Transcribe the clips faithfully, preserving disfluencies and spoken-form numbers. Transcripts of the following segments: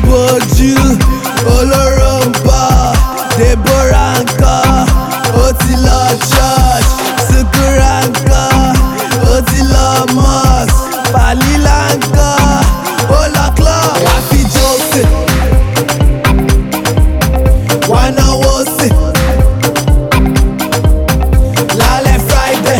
bójú olóró ń bọ̀ Deborah ńkọ́ ó ti lọ church Sukura ńkọ́ ó ti lọ mosque Falila ńkọ́ ó lọ club Rafi Joseph wá náwó sí lálẹ́ Friday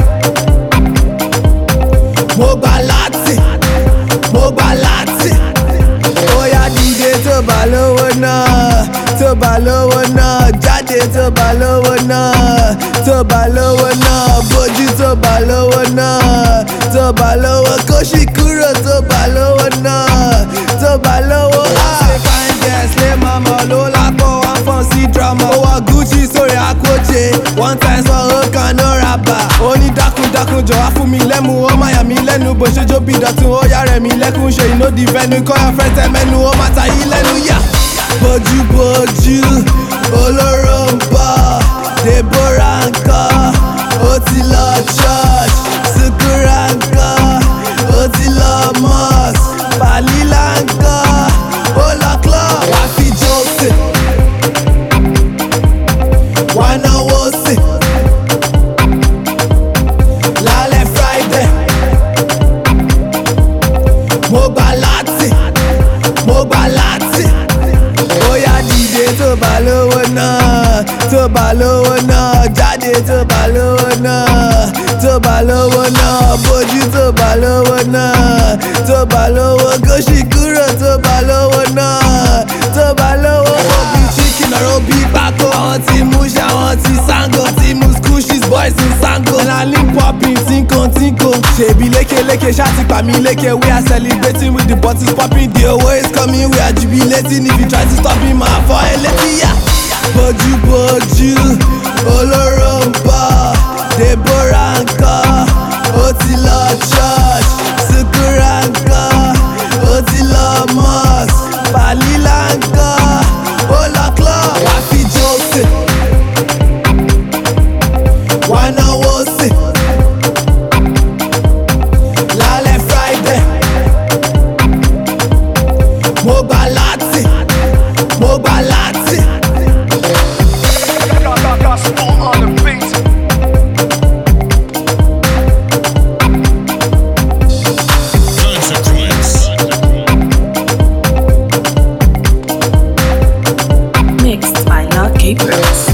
mo gbà láti mo gbà láti ó yá dìde tó bá lówó náà tó bá lówó náà jáde tó bá lówó náà tó bá lówó náà bójú tó bá lówó náà tó bá lówó kó sì kúrò tó bá lówó náà tó bá lówó. ṣe fine girls lé mama ló lápò one fun sí drama ó wọ Gucci sórí àkójẹ one time sọ ó kan no raba ó ní dákúndákún jọ̀wọ́ fún mi lẹ́mu ó má yà mí lẹ́nu bó ṣe jó bí dọ̀tún ó yá rẹ̀ mí lẹ́kún ṣe ìnódì fẹ́nu kọ́ your friend tẹ́ mẹ́nu ó má ta yí lẹ́nu yá. bójúbójú olóró ń bọ̀ Deborah ńkọ́ ó ti lọ church Sukura ńkọ́ ó ti lọ mosque Falila ńkọ́ ó lọ club Rafi Joseph wá náwó sí lálẹ́ Friday mo gbà láti mo gbà láti ó yá dìde tó bá lówó náà tó bá lówó náà jáde tó bá lówó náà tó bá lówó náà bójú tó bá lówó náà tó bá lówó kó sì kúrò tó bá lówó náà tó bá lówó. Obi chicken ọ̀rọ̀ bí pákó àwọn tí mú ṣe àwọn tí sango tí mú squishes boys in sango na limp popping tinko tinko ṣèbí lékeléke ṣáàtì pàmí léke we are celebrating with the bottles popping the owó is coming we are jubilating if you try to stop me máa fọ́ ẹ létí yá. bójúbójú olóró ń bọ̀ Deborah ńkọ́ ó ti lọ church Sukura ńkọ́ ó ti lọ mosque Falila ńkọ́ ó lọ club Rafi Joseph wá náwó sí lálẹ́ Friday mo gbà láti mo gbà láti. Mixed by Lucky Brooks.